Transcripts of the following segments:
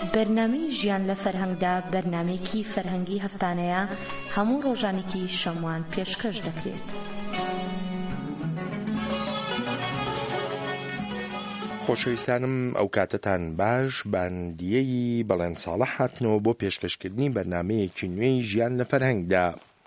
بەرنامەی ژیان لە فەرهەنگدا بەرنامەیەکی فەرهەنگی هەفتانەیە هەموو ڕۆژانێکی شەموان پێشکەش دەکرێت. خۆشەویستانم ئەو کاتتان باش، باندیەی بەڵێن ساڵح هاتنەوە بۆ پێشکەشکردنی بەرنامەیەکی نوێی ژیان لە فەرهەنگدا.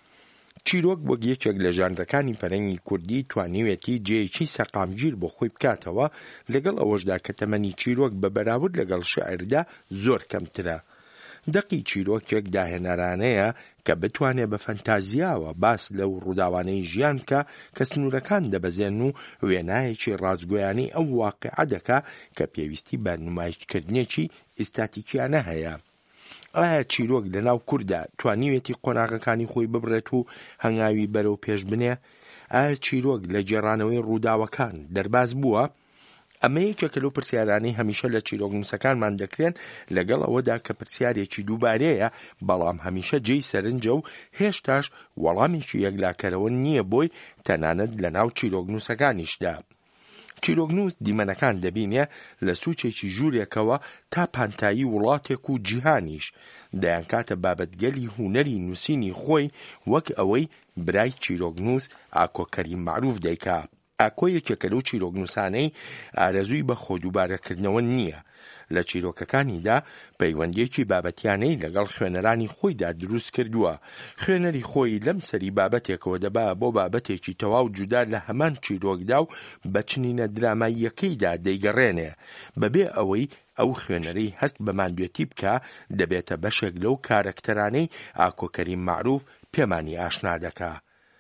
چیرۆک وەک یەکێک لە ژانرەکانی فەرهەنگی کوردی توانیوێتی جێیەکی سەقامگیر بۆ خۆی بکاتەوە، لەگەڵ ئەوەشدا کە تەمەنی چیرۆک بە بەراورد لەگەڵ شێعردا زۆر کەمترە. دەقی چیرۆکێک داهێنەرانەیە کە بتوانێت بە فەنتازیاوە باس لەو ڕووداوانەی ژیان کە سنوورەکان دەبەزێن و وێنایەکی ڕازگۆیانی ئەو واقعە دەکا کە پێویستی بە نمایشکردنێکی ئیستاتیکیانە هەیە. ئایا چیرۆک لەناو کووردا توانیوێتی قۆناغەکانی خۆی ببڕێت و هەنگاوی بەرەو پێش بنێ؟ ئایا چیرۆک لە گێڕانەوەی ڕووداوەکان دەرباز بووە؟ ئەمە یەکێکە لەو پرسیارانەی هەمیشە لە چیرۆک نووسەکانمان دەکرێن، لەگەڵ ئەوەدا کە پرسیارێکی دووبارەیە، بەڵام هەمیشە جێی سەرنجە و هێشتاش وەڵامێکی یەکلاکەرەوە نییە بۆی، تەنانەت لە ناو چیرۆک نووسەکانیشدا. چیرۆکنووس دیمەنەکان دەبینێ لە سوچێکی ژوورێکەوە تا پانتایی وڵاتێک و جیهانیش، دەیان کاتە بابەتگەلی هونەری نووسینی خۆی، وەک ئەوەی برای چیرۆکنووس ئاکۆ کەریم معروف دەیکا. ئاکۆ یەکێکە لەو چیرۆکنووسانەی ئارەزووی بە خۆدووبارەکردنەوە نییە. لە چیرۆکەکانیدا پەیوەندیەکی بابەتیانەی لەگەڵ خوێنەرانی خۆیدا دروست کردووە. خوێنەری خۆی لەم سەری بابەتێکەوە دەبا بۆ بابەتێکی تەواو جودا لە هەمان چیرۆکدا و بە چنینە دراماییەکەیدا دەیگەڕێنێ، بەبێ ئەوەی ئەو خوێنەرەی هەست بە ماندوێتی بکە، دەبێتە بەشێک لەو کارەکتەرانەی ئاکۆ کەریم معروف پێمانی ئاشنا دەکا.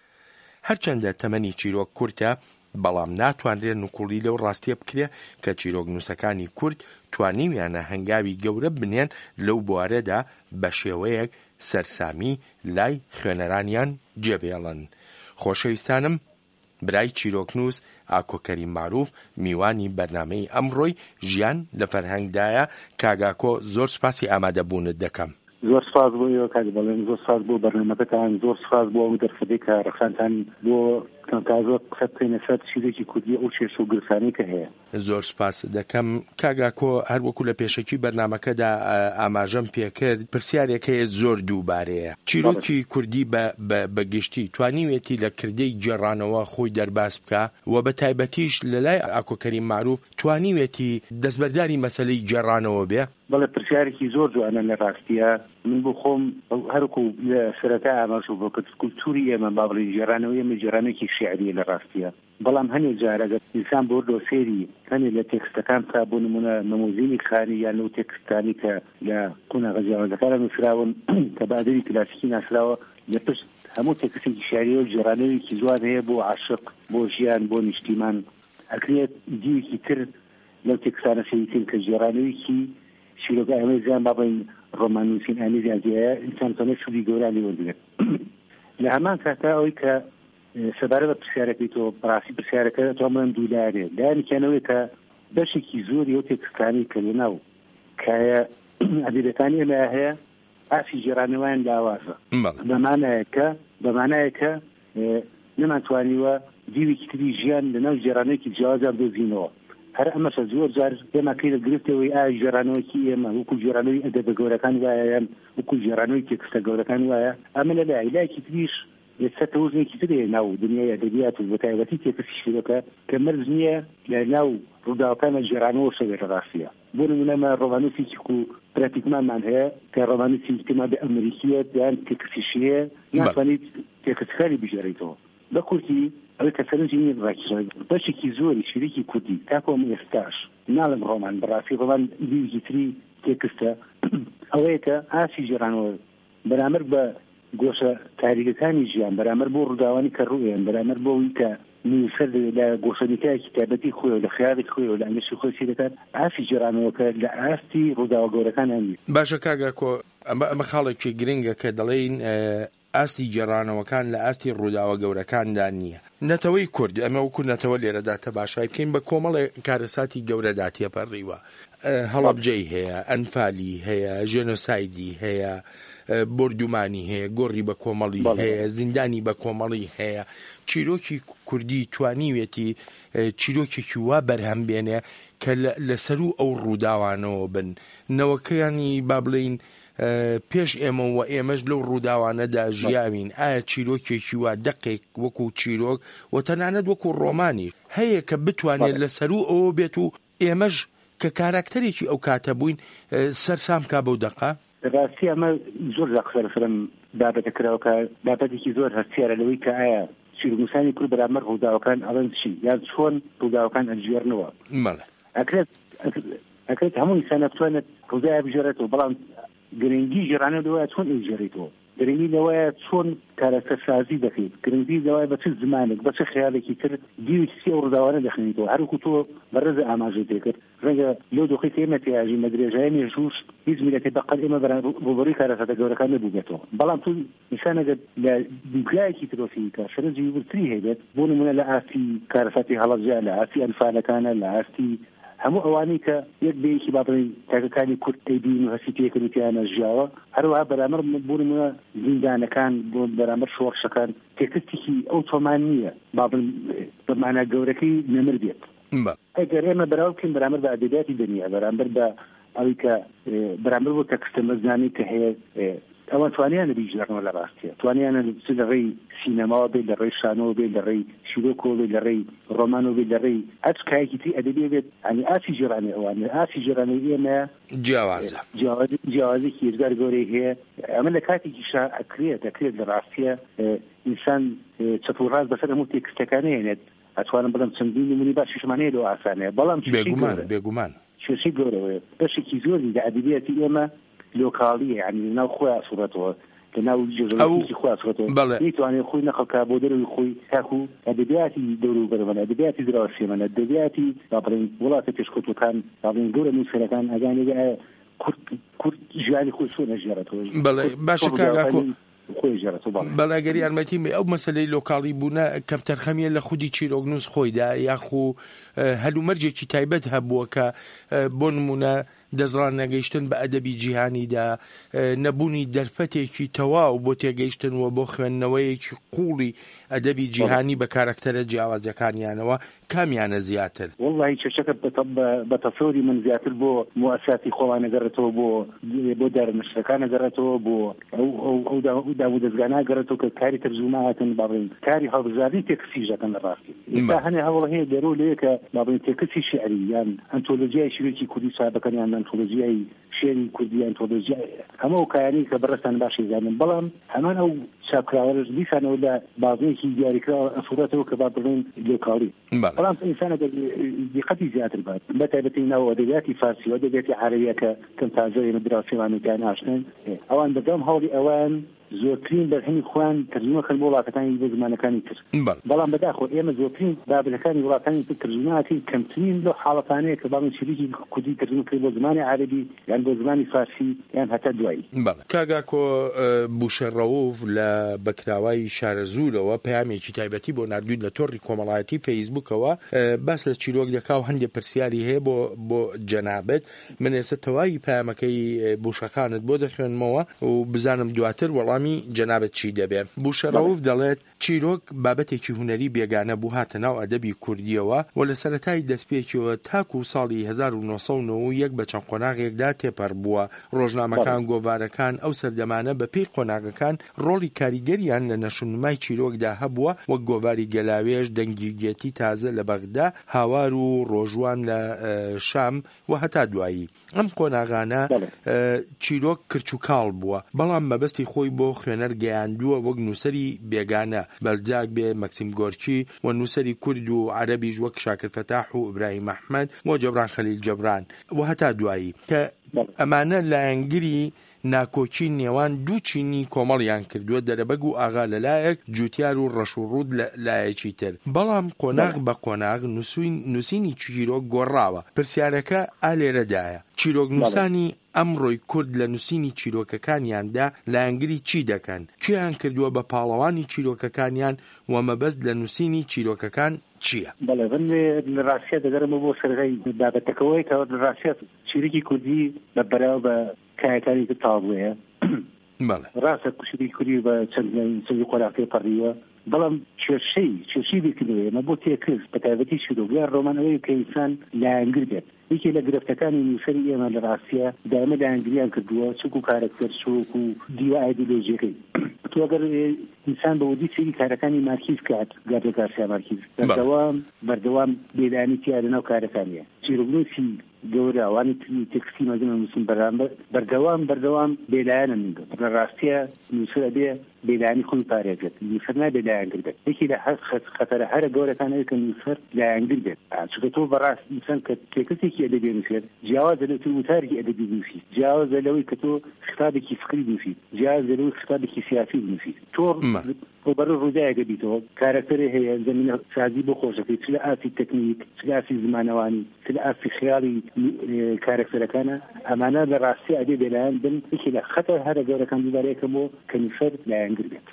هەرچەندە تەمەنی چیرۆک کورتە، بەڵام ناتوانرێت نوقوڵی لەو ڕاستیە بکرێ کە چیرۆکنووسەکانی کورد توانیویانە هەنگاوی گەورە بنێن لەو بوارەدا بە شێوەیەک سەرسامی لای خوێنەرانیان جێبێڵن. خۆشەویستانم، برای چیرۆکنووس ئاکۆ کەریم معروف میوانی بەرنامەی ئەمڕۆی ژیان لە فەرهەنگدایە. کاگاکۆ، زۆر سپاسی ئامادەبوونت دەکەم. زۆر سپاس بۆ ئێوە کاک بەڵێن، زۆر سپاس بۆ بەرنامەکەتان، زۆر سپاس بۆ ئەو دەرفەتەی کە ڕەخسانتان بۆ تازە قسە بکەینە سەر چیرێکی کوردی ئەو چێژ و گرسانەی کە هەیە. زۆر سپاس دەکەم. کاگاکۆ، هەروەکو لە پێشەکی بەرنامەکەدا ئاماژەم پێکرد، پرسیارێک هەیە زۆر دووبارەیە. چیرۆکی کوردی بەگشتی توانیوێتی لە کردەی گێڕانەوە خۆی دەرباس بکە و بە تایبەتیش لە لای ئاکۆ کەریم معروف توانیوێتی دەستبەرداری مەسەلەی گێڕانەوە بێ؟ بەڵێ پرسیارێکی زۆر جوانە لە ڕاستیە. من بۆ خۆم هەرکو لە سەرەتا ئاماژوو بۆ کولتوری ئێمە با بڵێن گێڕانەوەی ئێمە گێڕانێکی شیعریە لە ڕاستیە، بەڵام هەنێک جارە ئینسان بۆ دۆسێری هەنێک لە تێکستەکان تا بۆ نمونە نموزینی خانی یان ئەو تێکستانی کە لە قۆناغە جیاوازەکانە نووسراون کە بە ئەدەبی کلاسیکی ناسراوە، لە پشت هەموو تێکستێکی شیعری و گێڕانەوەیەکی جوان هەیە بۆ عاشق، بۆ ژیان، بۆ نیشتیمان. ئەکرێت دیوێکی تر لەو تێکستانە سەیتین کە گێڕانەوەیەکی شیرۆکە ئەمە زیان بابین ڕۆمان نووسین ئەنی زیانزیایە ئینسان تۆنە شوری گەورانی وەردگرێت. لە هەمان کاتا ئەوەی کە سەبارەت بە پرسیارەکەی تۆ بەڕاستی پرسیارەکە تۆمان دوولارێ لایەنێکیانەوەی کە بەشێکی زۆری ئەو تێکستانی کە لەناو کایە ئەدەبیەکانی ئێمە هەیە ئافی گێڕانەوەیان لاوازە، بەمانایە کە نەمانتوانیوە دیوێکی تری ژیان لەناو گێڕانەیەکی جیاوازان دۆزینەوە. هەر ئەمەشە زۆر جار ئێمە کەی لە گرفتەوەی ئایا گێڕانەوەکی ئێمە وەکو گێڕانەوەی ئەدەبە گەورەکان وایە یان وەکو گێڕانەوەی تێکستە گەورەکان وایە، ئەمە لە لایەکی تریش لەسەر تەوزنێکی ترێ ناو دنیای ئەدەبیات و بە تایبەتی تێکستی شیرۆکە کە مەرج نییە لە ناو ڕووداوەکانە گێڕانەوە شەوێ لە ڕاستیە. بۆ نمونەمە ڕۆمانوسێکی و پراتیکمانمان هەیە کە ڕۆمانوسی ئیجتیماعی ئەمریکیە یان تێکستیشیە، ناتوانیت تێکستەکانی بژێڕیتەوە. بە کورتی ئەوەی کە سەرنجی نیە ڕاکیشە بەشێکی زۆری شیرێکی کوردی تاکۆم ئێستاش ناڵم ڕۆمان بەڕاستی ڕۆمان دیوێکی تری تێکستە ئەوەیە کە ئاسی گێڕانەوە بەرامبەر بە گۆشە تاریکەکانی ژیان، بەرامبەر بۆ ڕووداوانی کە ڕوئیان، بەرامبەر بۆەوەی کە نووسەر لە گۆشەنیکایەکی تایبەتی خۆی و لە خیاڵێکی خۆی و لە ئەنگشتی خۆی سی دەکات، ئاسی گێڕانەوەکە لە ئاستی ڕووداوە گەورەکان هەندی. باشە کاگاکۆ، ئەمە خاڵێکی گرنگە کە دەڵێن ئاستی گێڕانەوەکان لە ئاستی ڕووداوە گەورەکاندا نییە. نەتەوەی کورد، ئەمە وەکو نەتەوە لێرەدا تەباشای بکەین، بە کۆمەڵێ کارەساتی گەورەدا تێپەڕیوە. هەڵەبجەی هەیە، ئەنفالی هەیە، ژێنۆسایدی هەیە، بردومانی هەیە، گۆڕی بە کۆمەڵی هەیە، زیندانی بە کۆمەڵی هەیە. چیرۆکی کوردی توانیوێتی چیرۆکێکی وا بەرهەم بێنێ کە لەسەر و ئەو ڕووداوانەوە بن نەوەکەیانی با بڵین پێش ئێمە و ئێمەش لەو ڕووداوانەدا ژیاوین. ئایا چیرۆکێکی وا دەقێک وەکو چیرۆک و تەنانەت وەکو ڕۆمانی هەیە کە بتوانێت لەسەر و ئەوە بێت و ئێمەش کە کاراکتەرێکی ئەو کاتە بووین سەرسام کا بەو دەقا؟ ڕاستی ئەمە زۆر لەقسەرم بابەتەکراوەکە بابەتێکی زۆر هەستیارە لەوەی کە ئایا چیرۆکنووسانی کورد بەرامبەر ڕووداوەکان ئەڵەن چی یان چۆن ڕووداوەکان ئەجێڕنەوە. ئەکرێت هەموو ئینسان بتوانێت ڕووداوی بژێڕێتەوە، بەڵام گرنگی ژێڕانە لەوەیە چۆن ئەیژێڕێتەوە، گرنگی لەوەیە چۆن کارەکەسازی دەکەیت، گرنگی لەوەیە بە چ زمانێک بە چ خەیاڵێکی تر دیویسی ئەو ڕووداوانە دەخێنیتەوە. هەروکو تۆ بەڕێزە ئاماژەی تێکرد ڕەنگە لەو دۆخی ئێمە تیاژی مەدرێژای مێژوش هیچ میلەتێک بەقەل ئێمە ڕوبەڕووی کارەساتە گەورەکان نەبووبێتەوە. بەڵام تو ئینسانەگەر لە دووگایەکی ترۆفیکە شەرەجی ورتری هەیبێت بۆ نمونە لە ئاستی کارەساتی هەڵەبجە، لە ئاستی ئەنفالەکانە، لە ئاستی هەموو ئەوانەی کە یەک بەیەکی بابڕین تاکەکانی کورد تێبین و هەسی پێکردیانە ژیاوە، هەروەها بەرامبەر بوونمە زیندانەکان بۆ بەرامبەر شۆڕشەکان تێکستێکی ئەو تۆمان نییە بابن بەمانە گەورەکەی نەمر بێت. ئەگەر ئێمە بەراو بکەین بەرامبەر بە ئەدەبیاتی دنیا، بەرامبەر بە ئەوەی کە بەرامبەر بۆ تەکستە مەزنانی کە هەیە، ئەوە توانیانە بیژێڕنەوە لە ڕاستیە، توانیانە لە ڕێی سینەماوە بێت، لە ڕێی شانۆوە بێت، لە ڕێی شیرۆکۆ بێت، لە ڕێی ڕۆمانۆ بێت، لە ڕێی هەر کایەکی تری ئەدەبیە بێت. ئەنی ئاسی جێڕانی ئەوانە ئاسی جێڕانی ئێمە جیاوازێکی هێزگار گەورەی هەیە. ئەمە لە کاتێکیشا ئەکرێت لە ڕاستیە ئینسان چەپ و ڕاست بەسەر هەموو تێکستەکانە هێنێت. ئەتوانم بڵم چەندین نمونی باشیشمانەیە لەوە ئاسانەیە، بەڵام بێگومان کێشەی گەورەوەیە بەشێکی زۆری لە ئەدەبیاتی ئێمە لۆکاڵیە، یعنی لەناو خۆیان سوورەتەوە، لەناو جێژەڵەکی خۆیان سوورەتەوە، نەیتوانێت خۆی نەخەڵکە بۆ دەروی خۆی تاکو ئەدەبیاتی دەور و بەرەوەنە، ئەدەبیاتی دراوسێمەنە، ئەدەبیاتی بابڕین وڵاتە پێشکەوتوەکان، بابڕین گەورە نووسەرەکان ئەگانێ کورد ژیانی خۆی چۆن ئەژێڕێتەوە. بەڵێ باشە کاگاکۆ بەڵاگەری یارمەتیم ئەو مەسەلەی لۆکاڵی بوونە کەم تەرخەمیە لە خودی چیرۆکنووس خۆیدا، یاخو هەلومەرجێکی تایبەت هەبووە کە بۆ نمونە دەزڕان نەگەیشتن بە ئەدەبی جیهانیدا، نەبوونی دەرفەتێکی تەواو بۆ تێگەیشتن و بۆ خوێندنەوەیەکی قوڵی ئەدەبی جیهانی بە کارەکتەرە جیاوازەکانیانەوە کامیانە زیاتر؟ وەڵڵاهی چێشەکە بە تەسەوری من زیاتر بۆ موەساسی خۆوان نەگەڕێتەوە، بۆ دارنشتەکان نەگەڕێتەوە، بۆ ئەو داو دەستگانە گەڕێتەوە کە کاری تەرجومەکەن، بابڕین کاری هەڵبژاردننی تێکسیژەکەن لە ڕاستی. ئێستا هەنێ هەوڵ هەیە دەرۆ لێ کە بابڕین تێکسی شعری یان ئەنتۆلۆژیای شیرێکی کوردی سابەکان یان ئەنتۆلۆژیای شێری کوردی، ئەنتۆلۆژیای هەموو کایانی کە بەڕستان باشی زانن، بەڵام هەمان ئەو چاپکراوەش دیسانەوە لە بازنێکی دیاریکراوە ئەسوورەتەوە کە با بڵێن لۆکاڵی. بەڵام ئینسانە دیقەتی زیاتر بات بە تایبەتی ناو ئەدەبیاتی فارسی و ئەدەبیاتی عەرەبیە کە کەم تازەیە دراوسێوانەکان ئاشنن، ئەوان بەدەم هەوڵی ئەوان زۆرترین بەرهەمی خوان تەرجمەکەن بۆ وڵاتەکانی بۆ زمانەکانی تر. بەڵام بەداخۆ ئێمە زۆرترین بابلەکانی وڵاتانی تر تەرجمەکەین کەمترین لەو حاڵەتانەیە کە باڵی چریکی کوردی تەرجمە کرد بۆ زمانی عەرەبی یان بۆ زمانی فارسی یان هەتا دوایی. کاگاکۆ بوشەڕەوف لە بەکراوای شارە زوورەوە پەیامێکی تایبەتی بۆ نردوین لە تۆڕی کۆمەڵایەتی فەیسبووکەوە باس لە چیرۆک دەکا و هەندێک پرسیاری هەیە بۆ جەنابەت. من ئێستا تەواوی پەیامەکەی بوشەکانت بۆ دەخوێنمەوە و بزانم دواتر وەڵامی جەنابەت چی دەبێت. بوشەڕەوف دەڵێت چیرۆک بابەتێکی هونەری بێگانە بوو هاتە ناو ئەدەبی کوردیەوە و لە سەرەتای دەستپێکیەوە تاکو ساڵی 1991 بە چەند قۆناغێکدا تێپەڕ بووە. ڕۆژنامەکان گۆڤارەکان ئەو سەردەمانە بە پێی قۆناغەکان ڕۆڵی کاریگەریان لە نەشونمای چیرۆکدا هەبووە، وەک گۆڤاری گەلاوێژ، دەنگیگێتی تازە لە بەغدا، هاوار و ڕۆژوان لە شام و هەتا دوایی. ئەم قۆناغانە چیرۆک کرچ و کاڵ بووە، بەڵام مەبەستی خۆی بۆ خوێنەر گەیاندووە وەک نووسەری بێگانە، بەلجاک بێ، مەکسیم گۆرکی و نووسەری کورد و عەرەبیش وەک شاکر فەتاح و ئیبراهیم ئەحمەد و جەبران خەلیل جەبران و هەتا دوایی، کە ئەمانە لایەنگری ناکۆکی نێوان دوو چینی کۆمەڵیان کردووە، دەرەبەگ و ئاغا لەلایەک، جوتیار و ڕەش و ڕوود لایەکی تر. بەڵام قۆناغ بە قۆناغ نووسینی چیرۆک گۆڕاوە. پرسیارەکە ئالێرەدایە، چیرۆکنووسانی ئەمڕۆی کورد لە نووسینی چیرۆکەکانیاندا لایەنگری چی دەکەن؟ کیان کردووە بە پاڵەوانی چیرۆکەکانیان و مەبەست لە نووسینی چیرۆکەکان چییە؟ بەڵێ لە ڕاستیە دەگەرمە بۆ سەرغەی بابەتەکەوەی کە لە ڕاستیە شیرێکی کوردی بە بەراو بە کایەکانی تر تاوەیە ڕاستە شیرێکی کوردی بە چەند قۆراقی پەڕیوە بەڵام کێشەی بکردوێ ئەمە بۆ تێکرد بە تایبەتی شیرۆگویان ڕۆمانەوەی کە ئینسان لایەنگر بێت یەکێ لە گرفتەکانی نووسەری ئێمە لە ڕاستیە دائمە لایەنگریان کردووە چوک و کارەکتەر چوک و دیوە ئایدۆلۆژیەکەی تۆ ئەگەر ئینسان بە وردی سێری کارەکانی مارکیز کات گاردە گارسیا مارکیز بەردەوام بێدانی تیا لەناو کارەکانیە چیرۆگنووسی گەورە ئەوانی تێکستی مەزنە نووسن بەردەوام بێلایەنە منگە لە ڕاستیە نووسرە بێ بێلایانی خۆی پارێزێت نووسەر نابێ لایەنگر بێت یەکی لە خەتەرە هەرە گەورەکانەوەی کە نووسەر لایەنگر بێت چونکە تۆ بەڕاست ئینسان کە تێکستێکی ئەدەبی نووسێت جیاوازە لە وتارێکی ئەدەبی نووسی جیاوازە لەوەی کە تۆ خطابێکی فکری نووسی جیاوازە لەوەی خطابێکی سیاسی نووسی تۆ بەڕێ ڕووداوێکە بیتەوە کارەکتەرێ هەیە زمینە سازی بۆ خۆشەکەی چ لە ئاسی تەکنیک چ لە ئاسی زمانەوانی چ لە ئاسی خیاڵی کارەکتەرەکانە ئەمانە لە ڕاستی ئەدێ بێلایەن بن یەکی لە خەتەر هەرە گەورەکان دووبارەیەکەمەوە کە نووسەر لایەنگر بێت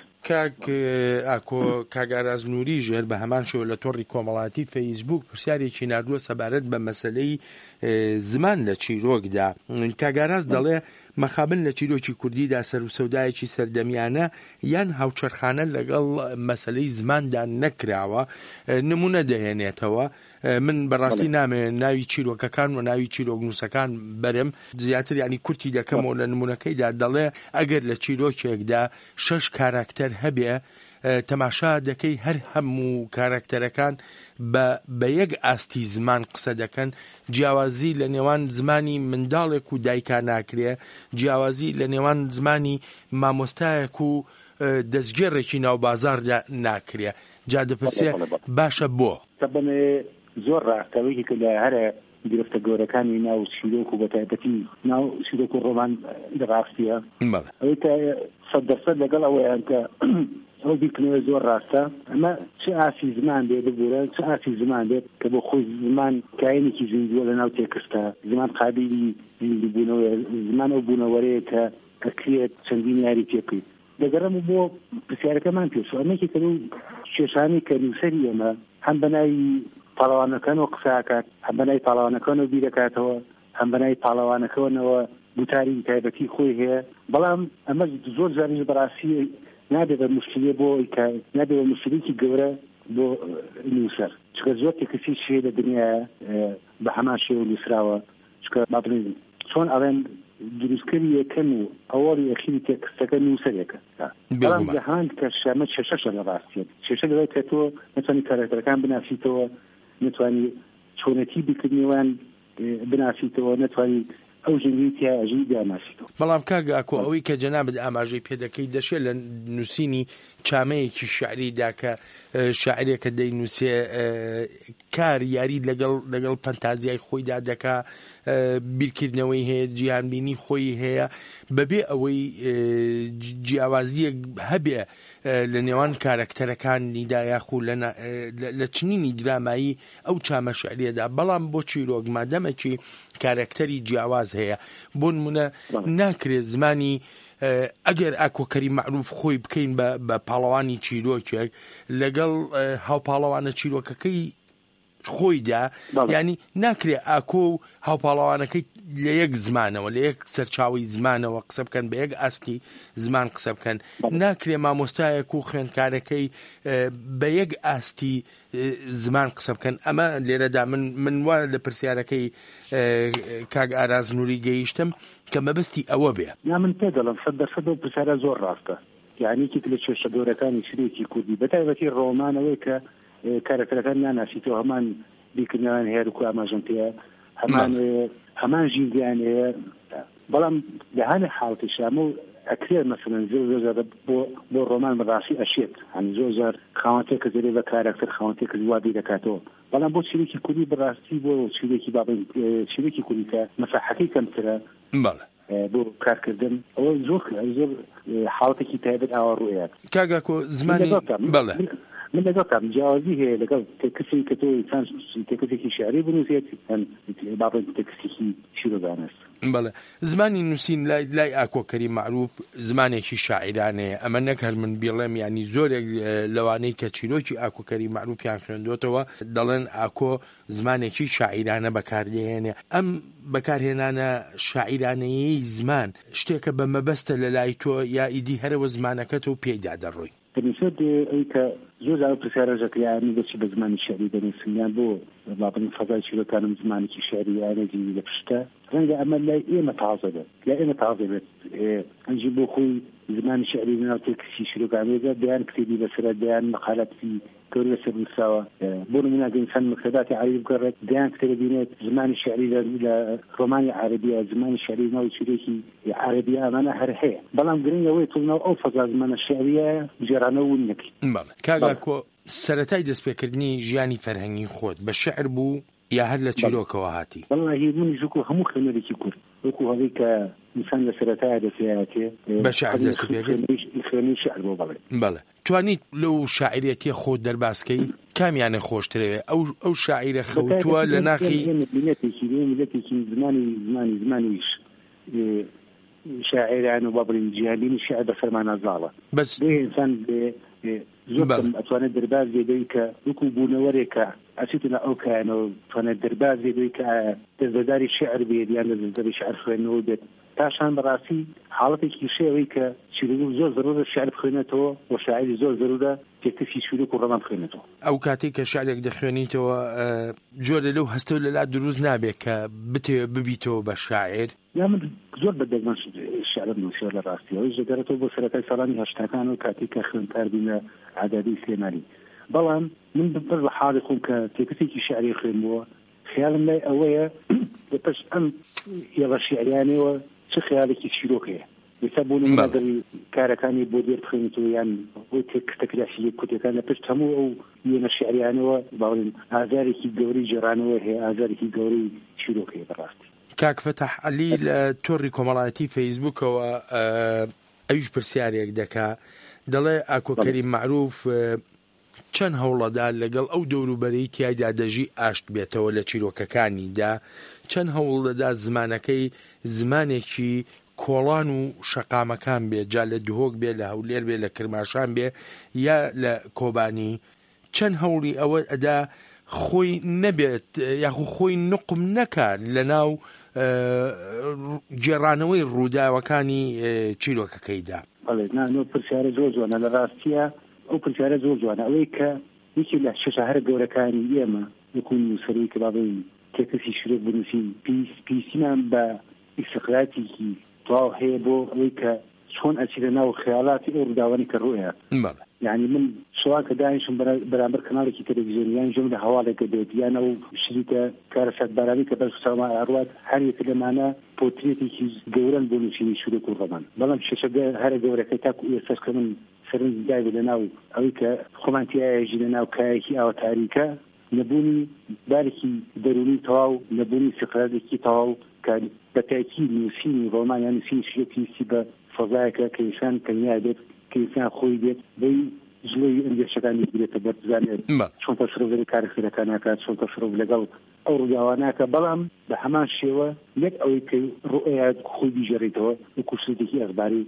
کاگاراز نووری ژێر بە هەمان شێوە لە تۆڕی کۆمەڵاتی فەیسبوک پرسیارێکی نردووە سەبارەت بە مەسەلەی زمان لە چیرۆکدا کاگاراز دەڵێ مەخابن لە چیرۆکی کوردیدا سەر و سەودایەکی سەردەمیانە یان هاوچەرخانە لەگەڵ مەسەلەی زماندا نەکراوە نمونە دەهێنێتەوە من بەڕاستی نامێن ناوی چیرۆکەکان و ناوی چیرۆگنووسەکان بەرم زیاتر ینی کورتی دەکەمەوە لە نمونونەکەیدا دەڵێ ئەگەر لە چیرۆکێکدا 6 کاراکتەر هەبێ تەماشا دەکەی هەر هەموو کاراکتەرەکان بە یەک ئاستی زمان قسە دەکەن جیاوازی لە نێوان زمانی منداڵێک و دایکا ناکرێ جیاوازی لە نێوان زمانی مامۆستایەک و دەستگێڕێکی ناو بازاردا ناکرێ جا دەپرسێ باشە بۆ زۆر ڕاستەوەیەکی کە لە هەرە گرفتە گەورەکانی ناو چیرۆک و بەتایبەتی ناو چیرۆک و ڕۆمان ڕاستیە ئەوەی کە 100% لەگەڵ ئەوەیان کە ئەو بیکنەوە زۆر ڕاستە ئەمە چه ئاسی زمان بێ ببوورە چه ئاسی زمان بێت کە بۆ خۆی زمان کاینێکی زیندووە لە ناو تێکستە زمان قابلی زیندوبوونەوە زمان ئەو بوونەوەرەیە کە ئەکرێت چەندین یاری پێکەیت دەگەڕم بۆ پرسیارەکەمان پێش ئەمەکی کە کێشانی کە نووسەری ئێمە هەم بەناوی پاڵەوانەکانەوە قساکات هەم بەناوی پاڵەوانەکانەوە بیرەکاتەوە هەم بەناوی پاڵەوانەکەونەوە گوتاری تایبەتی خۆی هەیە بەڵام ئەمە زۆر جاریش بەڕاستی نابێت بە مشکلێ بۆ نابێت بە مشکلێکی گەورە بۆ نووسەر چکە زۆر تێکسی شێ لە دنیا بە هەمان شێوە نووسراوە چکە با بڵێن چۆن ئەڵێن دروستکردی یەکەم و ئەوەڵی ئەخیری تێکستەکە نووسەرێکە بەڵام جەهان کە شەمە کێشەشە لە ڕاستیە کێشە لەوەی کە تۆ نەتوانی کارەکتەرەکان بناسیتەوە نەتوانی چۆنەتی بکردنیوان بناسیتەوە نەتوانی ئەو ژنگی تیاژی داماسیتەوە بەڵام کاگە ئاکۆ ئەوەی کە جەنابەت ئاماژەی پێدەکەی دەشێت لە نووسینی چامەیەکی شعریدا کە شاعرێکە دەینووسێ کار یاری لەگەڵ فەنتازیای خۆیدا دەکا بیرکردنەوەی هەیە جیهانبینی خۆی هەیە بەبێ ئەوەی جیاوازیەک هەبێ لە نێوان کارەکتەرەکانیدا یاخو لە چنینی درامایی ئەو چامە شعریەدا بەڵام بۆ چیرۆک مادەمەکی کارەکتەری جیاواز هەیە بۆ نمونە ناکرێت زمانی ئەگەر ئاکۆکەری معروف خۆی بکەین بە پاڵەوانی چیرۆکێک لەگەڵ هاوپاڵەوانە چیرۆکەکەی خۆیدا ینی ناکرێ ئاکۆ و هاوپاڵەوانەکەی لە یەک زمانەوە لە یەک سەرچاوی زمانەوە قسە بکەن بە یەک ئاستی زمان قسە بکەن ناکرێ مامۆستایەک و خوێندکارەکەی بە یەک ئاستی زمان قسە بکەن ئەمە لێرەدا من وایە لە پرسیارەکەی کاگ ئاراز نووری گەیشتم کە مەبەستی ئەوە بێ من پێ دەڵم 100% پرسیارە زۆر ڕاستە یعنی لە کێشە گەورەکانی شرێکی کوردی بەتایبەتی ڕۆمانەوەی کە کارەکتەرەکان ناناسیتەوە هەمان بیکردنیان هەیە و ئاماژەم پێە هەمان ژینگیان هەیە بەڵام لە هەنێ حاڵەتی شامە و ئەکرێت مەسەلەن زۆر بۆ ڕۆمان بەڕاستی ئەشێت هەنی زۆر جار خاوەنتێک کە زێرێ بە کارەکتەر خاوەنتێک کە وابی دەکاتەوە بەڵام بۆ چیرێکی کوردی بەڕاستی بۆ چیرێکی کوردی کە مەساحەکەی کەمترە بۆ کارکردن ئەوە زۆر حاڵەتێکی تایبەت ئاوا ڕوویات کاگاکۆ زمانی بەڵێ من لەگەڵ جیاوازی هەیە لەگەڵ تێکسی کە تۆ ئینسان تێکسێکی شعری بنووسێت بابەت تێکسێکی شیرۆگانەست. بەڵێ زمانی نووسین لای ئاکۆکەری معروف زمانێکی شاعرانەیە ئەمە نەک هەر من بڵێم ینی زۆرێک لەوانەی کە چیرۆکی ئاکۆکەری معروفیان خوێندوتەوە دەڵێن ئاکۆ زمانێکی شاعرانە بەکاردێنێ. ئەم بەکارهێنانە شاعرانەیەی زمان شتێکە بە مەبەستە لە لای تۆ یا ئیدی هەرەوە زمانەکەت و پێیدا دەڕۆی. بنسبت ئەوی کە زۆر زار پرسیارەکەیانی دەچی بە زمانی شعری دەنووسیان بۆ بابن فەزای چیرۆکانم زمانێکی شعریانێکی لە پشتە ڕەنگە ئەمە لای ئێمە تازە بێت لای ئێمە تازە بێت ئەنجی بۆ خۆی زمانی شعری ناو تێکسی شیرۆکانێدا دەیان کتێبی بەسرە دەیان مەقالەتی گەور لەسەر نووساوە بۆ نمونە ئینسان مەکتەباتی عەربی بگەڕێت دەیان کتێبە بینێت زمانی شعری لە ڕۆمانی عەربیە زمانی شعری ناوی چیرۆکی عەربی ئەمانە هەر هەیە بەڵام گرنگەوەی تۆ ناو ئەو فەزا زمانە شعریە جێرانە ون نەکەی. کاگاکۆ سەرەتای دەستپێکردنی ژیانی فەرهەنگی خۆت بە شعر بوو یا هەر لە چیرۆکەوە هاتی؟ وەڵڵاهی منیش وەکو هەموو خوێنەرێکی کورد وەکو هەڵی کە ئینسان لە سەرەتایە دەستپێکێ بە شعر دەستپێکرد خوێنی شعر بۆ بڵێ. بەڵێ توانیت لەو شاعریەتی خۆت دەرباسکەی کامیانە خۆشترەوێ ئەو شاعیرە خەوتووە لە ناخی ملەتێکی زمانیش شاعران و بابڵین جیهانبینی شعر بە فەرمانە زاڵە بەس ئینسان زۆر ئەتوانێت دەرباز بێدەی کە وەکو بوونەوەرێکە ئەچێتە ئەو کایانەوە توانێت دەرباز بێدەی کە دەستبەرداری شعر بێت یان دەستبەرداری شعر خوێندنەوە بێت پاشان بەڕاستی حاڵەتێکی شێوەی کە چیرۆک زۆر زەرورە شعر بخوێنێتەوە و شاعری زۆر زەرورە تێکسی شیرۆک و ڕەمان بخوێنێتەوە. ئەو کاتێک کە شعرێک دەخوێنیتەوە جۆرە لەو هەستە لەلا دروست نابێت کە بتەوێ ببیتەوە بە شاعر یا من زۆر بەدەگمەن شعر نووسیەوە لە ڕاستیەوەی دەگەرێتەوە بۆ سەرەتای ساڵانی هەشتاکان و کاتێک کە خوێندکار بینە عەدادی سلێمانی بەڵام من بەر بە حاڵی خۆم کە تێکسێکی شعری خوێنبووە خیالم لای ئەوەیە بەپەش ئەم هێڵە شعریانەوە چ خیالێکی چیرۆکەیە ئێستا بۆ نمونەگەری کارەکانی بۆ دێر بخوێنیتەوە یان بۆ تێکستەکراسی کوتەکان لە پشت هەموو ئەو وێنە شعریانەوە باڵێن ئازارێکی گەورەی جێرانەوە هەیە ئازارێکی گەورەی چیرۆکەیە بەڕاستی. کاک فەتەح عەلی لە تۆڕی کۆمەڵایەتی فەیسبووکەوە ئەویش پرسیارێک دەکا دەڵێ ئاکۆکەری معروف چەند هەوڵەدا لەگەڵ ئەو دەوروبەرەی تیایدا دەژی ئاشت بێتەوە لە چیرۆکەکانیدا چەند هەوڵەدا زمانەکەی زمانێکی کۆڵان و شەقامەکان بێ جا لە دهۆک بێ لە هەولێر بێ لە کرماشان بێ یا لە کۆبانی چەند هەوڵی ئەوە ئەدا خۆی نەبێت یاخو خۆی نقم نەکات لە ناو گێڕانەوەی ڕووداوەکانی چیرۆکەکەیدا. بەڵێ پرسیارە زۆر جوانە لە ڕاستیە ئەو پرسیارە زۆر جوانە ئەوەی کە یەکی لە شەشەهرە گەورەکانی ئێمە وەکو نووسەرەی کە باڵێن تێکسی شیرۆک بنووسین پیسیمان بە ئیستقراتێکی تەواو هەیە بۆ ئەوەی کە چۆن ئەچیرە ناو خەیاڵاتی ئەو ڕووداوانی کە ڕوویە. یعنی من شوان کە دانیشم بەرامبەر کەناڵێکی تەلەڤیزیۆنیان ژۆم لە هەواڵێکە دێت یان ئەو شریکە کارە سەدبارانی کە بەس ساما ئاڕوات هەر یەک لەمانە پۆترێتێکی گەورەن بۆ نووسینی شیرۆک و ڕەمان بەڵام شەشەگە هەرە گەورەکەی تاکو ئێستاش کە من سەرنج داوێت لە ناو ئەوەی کە خۆمان تیایەژی لە ناو کایەکی ئاوە تاریکە نەبوونی بارێکی دەرونی تەواو نەبوونی سقراتێکی تەواو کە بەتاکی نووسینی ڕۆمان یان نووسینی شیرۆکی بە فەزایەکە کە ئینسان تەنیا بێت کە ئینسان خۆی بێت بەی ژڵەی ئەندێشەکانی بێتە بەرزانێت چۆن تەسەڕۆ کارەکان ناکات چۆن تەسەڕۆ لەگەڵ ئەو ڕووداوانەکە بەڵام بە هەمان شێوە یەک ئەوەی کە ڕوئەیە خۆی بیژێڕێتەوە وەکو شتێکی ئەخباری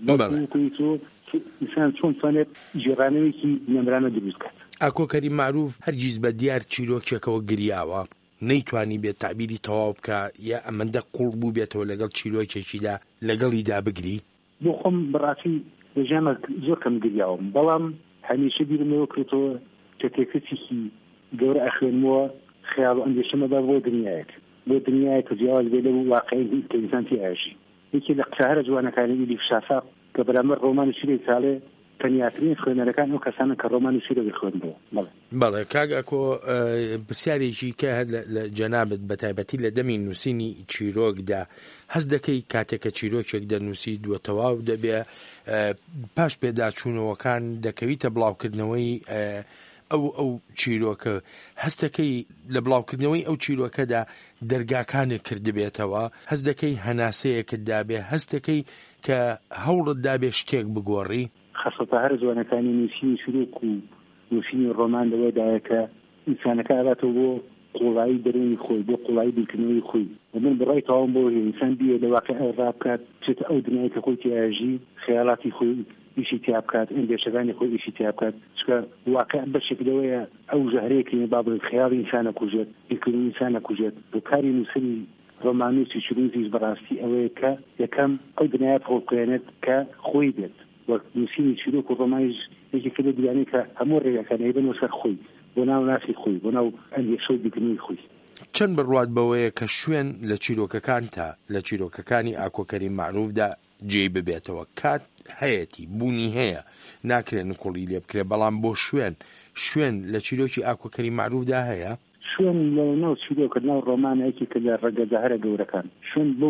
ئینسان چۆن توانێت جێڕانەوەیەکی نەمرانە دروست کات. ئاکۆکەری معروف هەرگیز بە دیار چیرۆکێکەوە گریاوە نەیتوانی بێت تعبیری تەواو بکە یا ئەمەندە قوڵ بوو بێتەوە لەگەڵ چیرۆکێکیدا لەگەڵیدا بگری. بۆ خۆم بەڕاستی لەژیانە زۆر کەم گریاوم بەڵام هەمیشە بیرمەوە کردەوە کە تێکسێکی گەورە ئەخوێنمەوە خەیاڵ و ئەندێشەمەدا بۆ دنیایەک کە جیاواز بێ لەو واقعی کە ئینسان تێئاشی یەکی لە قسە جوانەکانی ئیلیف شافاق کە بەرامبەر ڕۆمانی شیرێک ساڵێ تەنیاترین خوێنەرەکان ئەو کەسانە کە ڕۆمانی شیرێک خوێندەوە. بەڵێ کاگاکۆ پرسیارێکی کە هەر لە جەنابەت بەتایبەتی لە دەمی نووسینی چیرۆکدا هەست دەکەی کاتێکە چیرۆکێک دەنووسی دووە تەواو دەبێ پاش پێداچوونەوەکان دەکەویتە بڵاوکردنەوەی ئەو چیرۆکە هەستەکەی لە بڵاوکردنەوەی ئەو چیرۆکەدا دەرگاکانێک کردبێتەوە هەست دەکەی هەناسەیەکت دابێ هەست دەکەی کە هەوڵت دابێ شتێک بگۆڕی خەسەتە هەر جوانەکانی نووسینی شیرۆک و نووسینی ڕۆمان لەوەدایە کە ئینسانەکە ئەباتەوە بۆ قوڵایی دەرونی خۆی بۆ قوڵایی بیرکردنەوەی خۆی ومن بڕای تاوام بۆ ئینسان بیە لە واقع ڕابکات چێتە ئەو دنیای کە خۆی تیاژی خەیاڵاتی خۆی ئیشی تیا بکات ئەندێشەکانی خۆی ئیشی تیا بکات چکە واقع بەشێک لەوەیە ئەو ژەهرەیەکی بابڵێن خەیاڵی ئینسانە کوژێت بیرکردنی ئینسانە کوژێت و کاری نووسری ڕۆمانوسی چروزیش بەڕاستی ئەوەیە کە یەکەم ئەو دنیای خۆکوێنێت کە خۆی بێت وەک نووسینی چیرۆک و ڕۆمانیش یەکێکە لە دوانەی کە هەموو ڕێگەکانی بنەوە سەر خۆی بۆ ناو ناسی خۆی بۆ ناو ئەندێشەی بیرکردنی خۆی. چەند بڕوات بەوەیە کە شوێن لە چیرۆکەکان تا لە چیرۆکەکانی ئاکۆکەری معروفدا جێی ببێتەوە کات هەیەی بوونی هەیە ناکرێن کوڵی لێ بکرێ بەڵام بۆ شوێن لە چیرۆکی ئاکۆکەری معروفدا هەیە شوێن لە ناو چیرۆکردنەوە ڕۆمانەیەکی کە لە ڕێگەجەهرە گەورەکان شوێن بۆ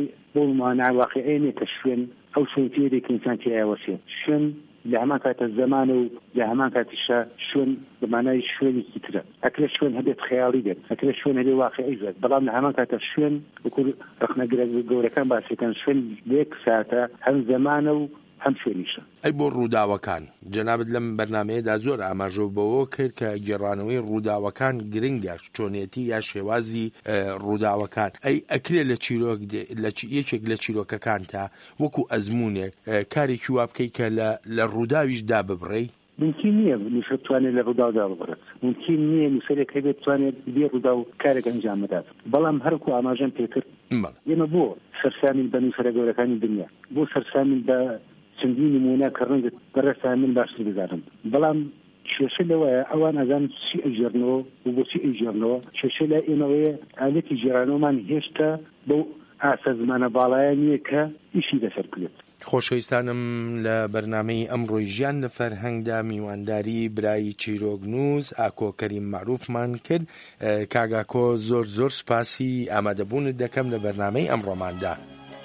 مانای واقعێنێ کە شوێن ئەو شوێنێک ئینسان تیایوەسێت شوێن لە هەمان کاتە زەمان و لە هەمان کاتیشە شوێن بەمانای شوێنێکی ترە ئەکرێ شوێن هەبێت خەیاڵی بێت ئەکرێ شوێن هەبێت واقعی بێت بەڵام لە هەمان کاتە شوێن وەکو ڕخنەگرە گەورەکان باسیەکان شوێن لێک ساتە هەم زەمانە و هەم شوێنیشە. ئەی بۆ ڕووداوەکان جەنابەت لەم بەرنامەیەدا زۆر ئاماژە بەوە کرد کە گێڕانەوەی ڕووداوەکان گرنگە چۆنیەتی یا شێوازی ڕووداوەکان ئەکرێت لە یەکێک لە چیرۆکەکان تا وەکو ئەزمونێک کارێکی وا بکەیت کە لە ڕووداویش داببڕێی ممکن نییە نووسەر بتوانێت لە ڕووداودا ببڕێت ممکن نییە نووسەرێک هەبێت بتوانێت بێ ڕوودا و کارێک ئەنجام بدات بەڵام هەرکو ئاماژەم پێکرد ئێمە بۆ سەرسامین بە نووسەرە گەورەکانی دنیا بۆ سەرسامین بە چەندی نمونە کە ڕەنگە بەڕێستا من باشتر بزانم بەڵام کێشە لەوەیە ئەوان ئەزان چی ئەیژێڕنەوە و بۆچی ئەیژێڕنەوە کێشە لە ئێمەوەیە ئالەتی جێرانەوەمان هێشتا بەو ئاسە زمانە باڵایە نییە کە ئیشی لەسەر بکرێت. خۆشەویستانم لە بەرنامەی ئەمڕۆی ژیان لە فەرهەنگدا میوانداری برایی چیرۆکنووس ئاکۆکەری معروفمان کرد. کاگاکۆ زۆر سپاسی ئامادەبوونت دەکەم لە بەرنامەی ئەمڕۆماندا.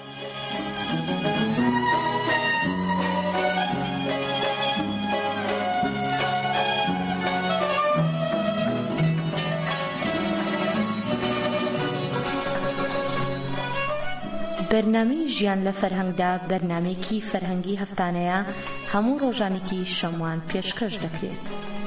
بەرنامەی ژیان لە فەرهەنگدا بەرنامەیەکی فەرهەنگی هەفتانەیە هەموو ڕۆژانێکی شەموان پێشکەش دەکرێت.